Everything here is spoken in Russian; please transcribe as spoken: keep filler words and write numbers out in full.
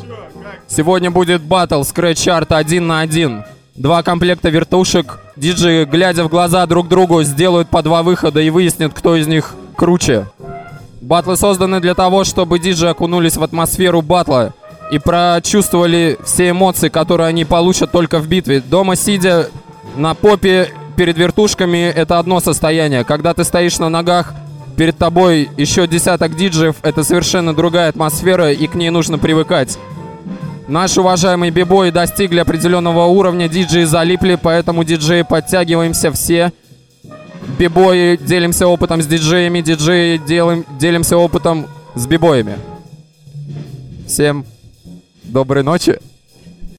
Сегодня будет баттл скретч-арт один на один. Два комплекта вертушек. Диджеи, глядя в глаза друг другу, сделают по два выхода и выяснят, кто из них круче. Баттлы созданы для того, чтобы диджеи окунулись в атмосферу батла и прочувствовали все эмоции, которые они получат только в битве. Дома сидя на попе перед вертушками, это одно состояние. Когда ты стоишь на ногах, перед тобой еще десяток диджеев, это совершенно другая атмосфера, и к ней нужно привыкать. Наши уважаемые бибои достигли определенного уровня, диджеи залипли, поэтому диджеи подтягиваемся все. Бибои делимся опытом с диджеями, диджеи делим, делимся опытом с бибоями. Всем доброй ночи.